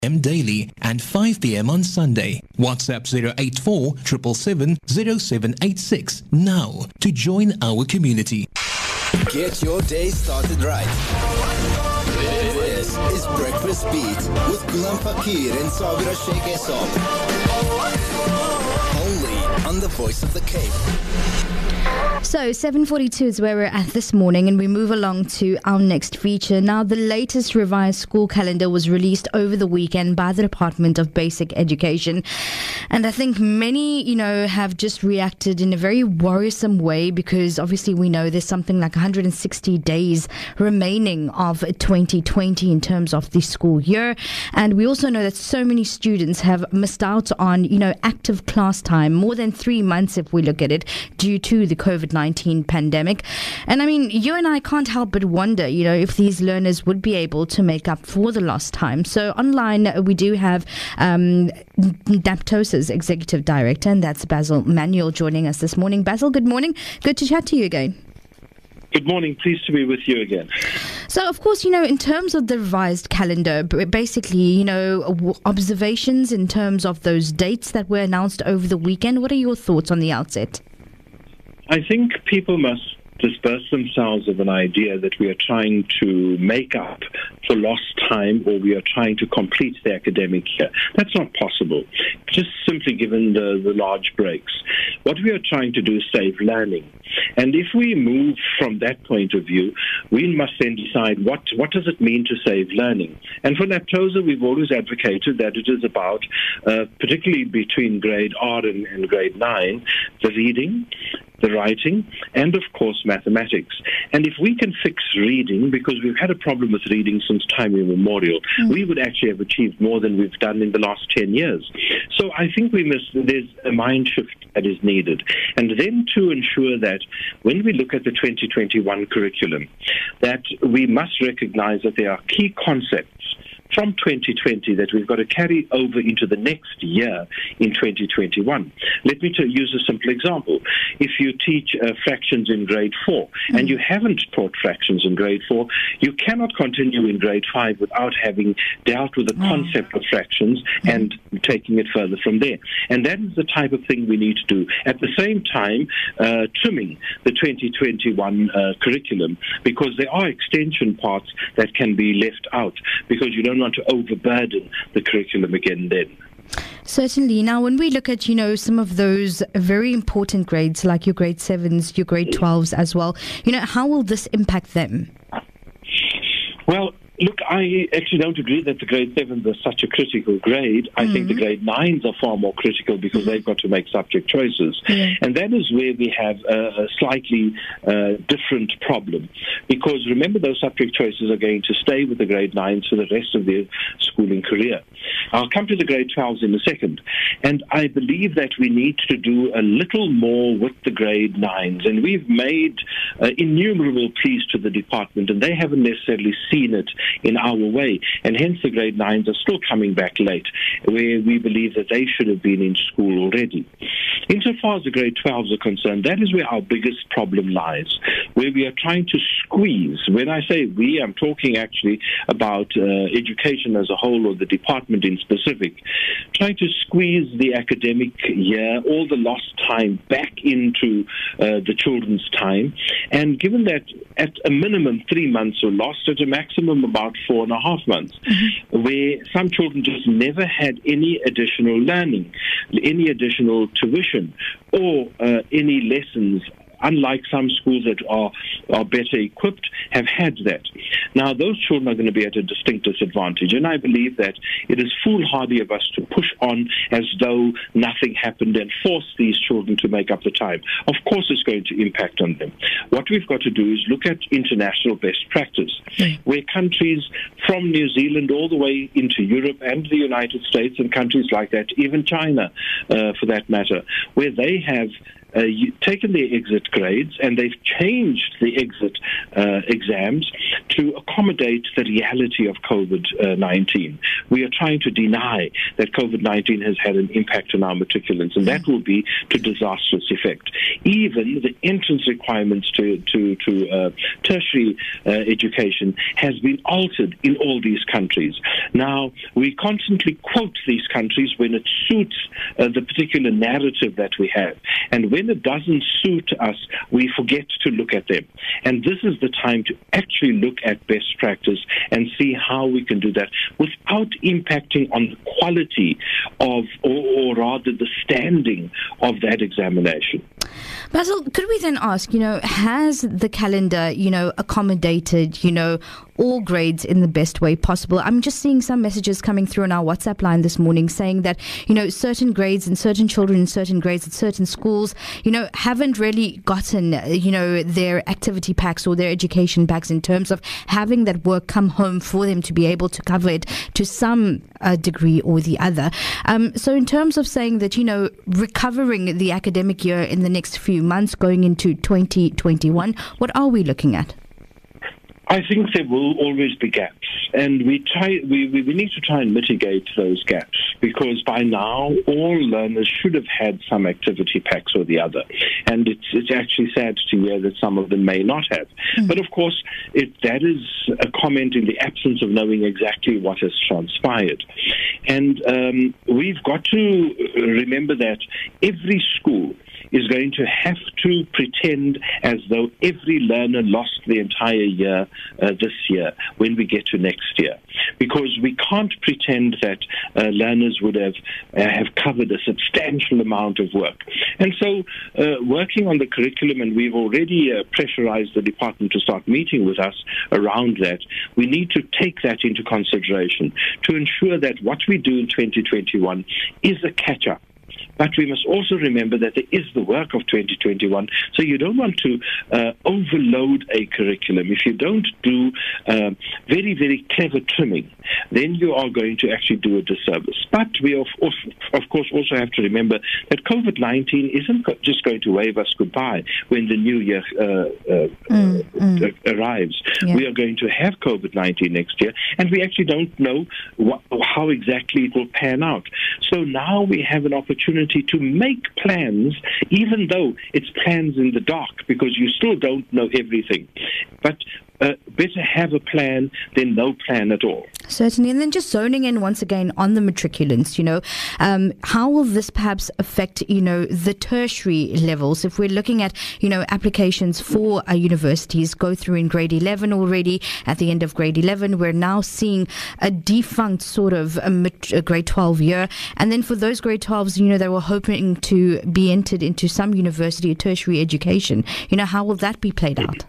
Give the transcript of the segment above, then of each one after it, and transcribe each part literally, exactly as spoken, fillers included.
a.m. daily and five p.m. on Sunday. WhatsApp zero eight four, seven seven seven, zero seven eight six now to join our community. Get your day started right. This is Breakfast Beat with Gulam Fakir and Sabira Sheikh Esop. Only on the Voice of the Cape. So seven forty-two is where we're at this morning, and we move along to our next feature. Now, the latest revised school calendar was released over the weekend by the Department of Basic Education. And I think many, you know, have just reacted in a very worrisome way, because obviously we know there's something like one hundred sixty days remaining of twenty twenty in terms of the school year. And we also know that so many students have missed out on, you know, active class time, more than three months if we look at it, due to the COVID nineteen pandemic. And I mean, you and I can't help but wonder, you know, if these learners would be able to make up for the lost time. So online, we do have um, Daptosa's Executive Director, and that's Basil Manuel, joining us this morning. Basil, good morning. Good to chat to you again. Good morning. Pleased to be with you again. So, of course, you know, in terms of the revised calendar, basically, you know, observations in terms of those dates that were announced over the weekend, what are your thoughts on the outset? I think people must disperse themselves of an idea that we are trying to make up for lost time, or we are trying to complete the academic year. That's not possible, just simply given the, the large breaks. What we are trying to do is save learning. And if we move from that point of view, we must then decide what, what does it mean to save learning. And for Naptosa, we've always advocated that it is about, uh, particularly between grade R and, and grade nine, the reading, the writing, and of course mathematics. And if we can fix reading, because we've had a problem with reading since time immemorial, mm. we would actually have achieved more than we've done in the last ten years. So I think we must, there's a mind shift that is needed. And then to ensure that when we look at the twenty twenty-one curriculum, that we must recognize that there are key concepts from twenty twenty that we've got to carry over into the next year in twenty twenty-one. Let me t- use a simple example. If you teach uh, fractions in grade four mm-hmm. and you haven't taught fractions in grade four, you cannot continue in grade five without having dealt with the mm-hmm. concept of fractions mm-hmm. and taking it further from there. And that is the type of thing we need to do. At the same time, uh, trimming the twenty twenty-one uh, curriculum, because there are extension parts that can be left out, because you don't want to overburden the curriculum again then. Certainly. Now, when we look at, you know, some of those very important grades, like your grade sevens, your grade twelves as well, you know, how will this impact them? Well, look, I actually don't agree that the grade sevens are such a critical grade. I mm-hmm. think the grade nines are far more critical, because they've got to make subject choices. Yeah. And that is where we have a, a slightly uh, different problem. Because remember, those subject choices are going to stay with the grade nines for the rest of their schooling career. I'll come to the grade twelves in a second. And I believe that we need to do a little more with the grade nines. And we've made uh, innumerable pleas to the department, and they haven't necessarily seen it in our way, and hence the grade nines are still coming back late, where we believe that they should have been in school already. Insofar as the grade twelves are concerned, that is where our biggest problem lies, where we are trying to squeeze. When I say we, I'm talking actually about uh, education as a whole, or the department in specific, trying to squeeze the academic year, all the lost time, back into uh, the children's time. And given that at a minimum three months are lost, at a maximum about four and a half months, mm-hmm. where some children just never had any additional learning, any additional tuition, or uh, any lessons, unlike some schools that are, are better equipped, have had that. Now, those children are going to be at a distinct disadvantage, and I believe that it is foolhardy of us to push on as though nothing happened and force these children to make up the time. Of course, it's going to impact on them. What we've got to do is look at international best practice, where countries from New Zealand all the way into Europe and the United States, and countries like that, even China, uh, for that matter, where they have Uh, taken their exit grades, and they've changed the exit uh, exams to accommodate the reality of COVID nineteen. We are trying to deny that COVID nineteen has had an impact on our matriculants, and that will be to disastrous effect. Even the entrance requirements to, to, to uh, tertiary uh, education has been altered in all these countries. Now, we constantly quote these countries when it suits uh, the particular narrative that we have. And when it doesn't suit us, we forget to look at them. And this is the time to actually look at best practice and see how we can do that without impacting on the quality of, or, or rather the standing of that examination. Basil, could we then ask, you know, has the calendar, you know, accommodated, you know, all grades in the best way possible? I'm just seeing some messages coming through on our WhatsApp line this morning saying that, you know, certain grades and certain children in certain grades at certain schools, you know, haven't really gotten, you know, their activity packs or their education packs in terms of having that work come home for them to be able to cover it to some uh, degree or the other. Um, so in terms of saying that, you know, recovering the academic year in the next few months going into twenty twenty-one, what are we looking at? I think there will always be gaps, and we try. We, we, we need to try and mitigate those gaps, because by now all learners should have had some activity packs or the other, and it's it's actually sad to hear that some of them may not have. Mm. But of course, it, that is a comment in the absence of knowing exactly what has transpired, and um, we've got to remember that every school is going to have to pretend as though every learner lost the entire year uh, this year when we get to next year, because we can't pretend that uh, learners would have uh, have covered a substantial amount of work. And so uh, working on the curriculum, and we've already uh, pressurized the department to start meeting with us around that, we need to take that into consideration to ensure that what we do in twenty twenty-one is a catch-up. But we must also remember that there is the work of twenty twenty-one, so you don't want to uh, overload a curriculum. If you don't do uh, very, very clever trimming, then you are going to actually do a disservice. But we, of, of course, also have to remember that COVID nineteen isn't just going to wave us goodbye when the new year uh, uh, mm, uh, mm. arrives. Yeah. We are going to have COVID nineteen next year, and we actually don't know what, how exactly it will pan out. So now we have an opportunity to make plans, even though it's plans in the dark, because you still don't know everything. But uh, better have a plan than no plan at all. Certainly. And then just zoning in once again on the matriculants, you know, um, how will this perhaps affect, you know, the tertiary levels? If we're looking at, you know, applications for our universities go through in grade eleven already, at the end of grade eleven, we're now seeing a defunct sort of a, mat- a grade twelve year. And then for those grade twelves, you know, they were hoping to be entered into some university or tertiary education. You know, how will that be played out?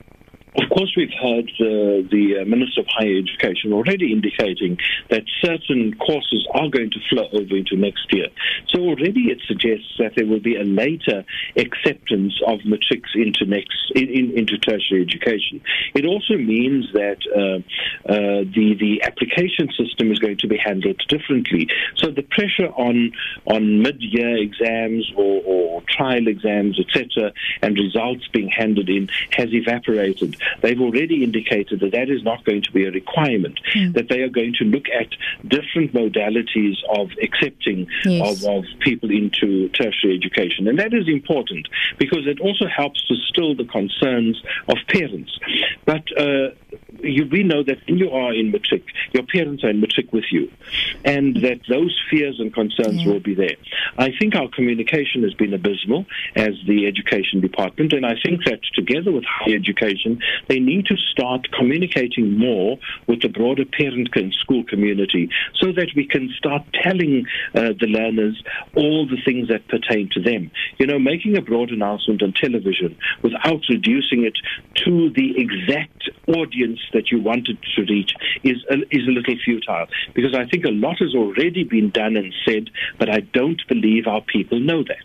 Of course, we've heard uh, the uh, Minister of Higher Education already indicating that certain courses are going to flow over into next year. So already it suggests that there will be a later acceptance of matrics into next in, in, into tertiary education. It also means that uh, uh, the the application system is going to be handled differently. So the pressure on on mid-year exams or, or trial exams, et cetera, and results being handed in has evaporated. They've already indicated that that is not going to be a requirement, mm. that they are going to look at different modalities of accepting yes. of, of people into tertiary education. And that is important because it also helps to still the concerns of parents. But uh, you, we know that when you are in matric, your parents are in matric with you, and that those fears and concerns yeah. will be there. I think our communication has been abysmal as the education department, and I think that together with higher education, they need to start communicating more with the broader parent and school community so that we can start telling uh, the learners all the things that pertain to them. You know, making a broad announcement on television without reducing it to the exact audience that you wanted to reach is a, is a little futile, because I think a lot has already been done and said, but I don't believe our people know that.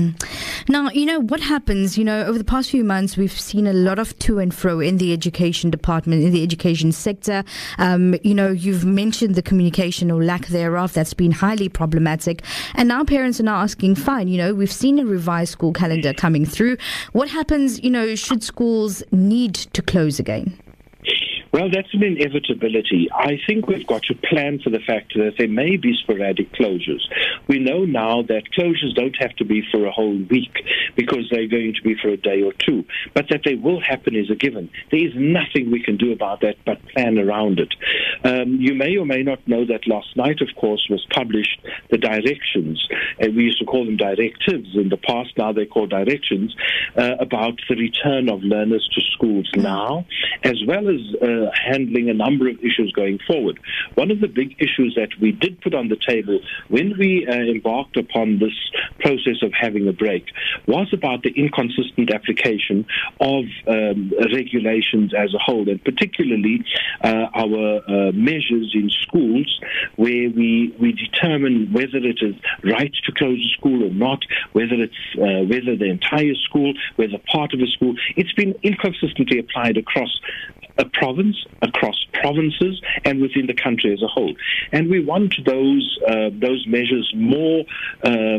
Mm. Now, you know, what happens, you know, over the past few months, we've seen a lot of to and fro in the education department, in the education sector. Um, you know, you've mentioned the communication or lack thereof that's been highly problematic. And now parents are now asking, fine, you know, we've seen a revised school calendar coming through. What happens, you know, should schools need to close again? Well, that's an inevitability. I think we've got to plan for the fact that there may be sporadic closures. We know now that closures don't have to be for a whole week because they're going to be for a day or two, but that they will happen is a given. There is nothing we can do about that but plan around it. Um, you may or may not know that last night, of course, was published the directions, and we used to call them directives in the past, now they're called directions, uh, about the return of learners to schools now, as well as uh, handling a number of issues going forward. One of the big issues that we did put on the table when we uh, embarked upon this process of having a break was about the inconsistent application of um, regulations as a whole, and particularly uh, our uh, measures in schools where we, we determine whether it is right to close a school or not, whether it's uh, whether the entire school, whether part of a school. It's been inconsistently applied across a province, across provinces, and within the country as a whole. And we want those uh, those measures more uh,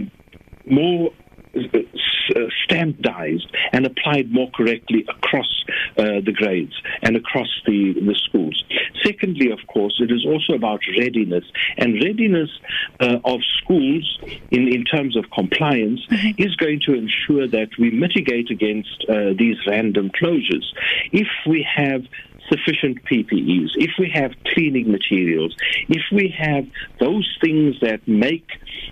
more uh, standardized and applied more correctly across uh, the grades and across the, the schools. Secondly, of course, it is also about readiness, and readiness uh, of schools in, in terms of compliance mm-hmm. is going to ensure that we mitigate against uh, these random closures. If we have sufficient P P Es, if we have cleaning materials, if we have those things that make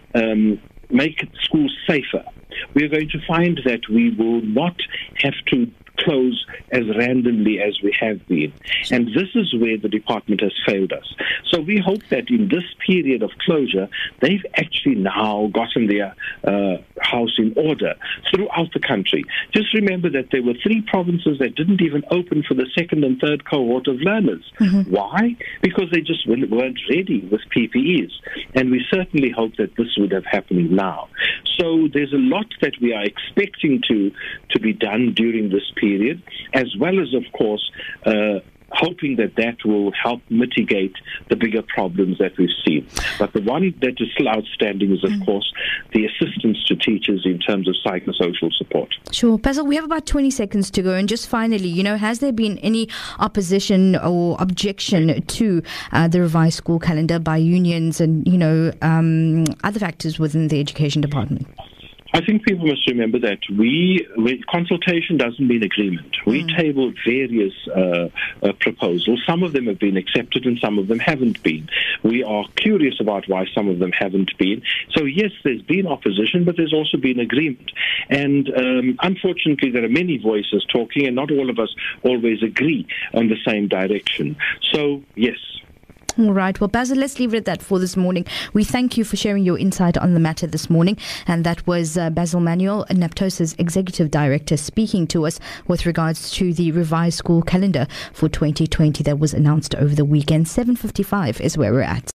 um, make schools safer, we are going to find that we will not have to close as randomly as we have been. And this is where the department has failed us. So we hope that in this period of closure, they've actually now gotten their uh, house in order throughout the country. Just remember that there were three provinces that didn't even open for the second and third cohort of learners. Mm-hmm. Why? Because they just weren't ready with P P Es. And we certainly hope that this would have happened now. So there's a lot that we are expecting to, to be done during this period. Period, as well as, of course, uh, hoping that that will help mitigate the bigger problems that we've seen. But the one that is still outstanding is, of mm. course, the assistance to teachers in terms of psychosocial support. Sure. Basil, we have about twenty seconds to go. And just finally, you know, has there been any opposition or objection to uh, the revised school calendar by unions and, you know, um, other factors within the education department? I think people must remember that we, we consultation doesn't mean agreement. We mm. tabled various uh, uh, proposals. Some of them have been accepted and some of them haven't been. We are curious about why some of them haven't been. So yes, there's been opposition, but there's also been agreement. And um, unfortunately, there are many voices talking, and not all of us always agree on the same direction. So yes. All right. Well, Basil, let's leave it at that for this morning. We thank you for sharing your insight on the matter this morning. And that was uh, Basil Manuel, NAPTOSA's Executive Director, speaking to us with regards to the revised school calendar for twenty twenty that was announced over the weekend. seven fifty-five is where we're at.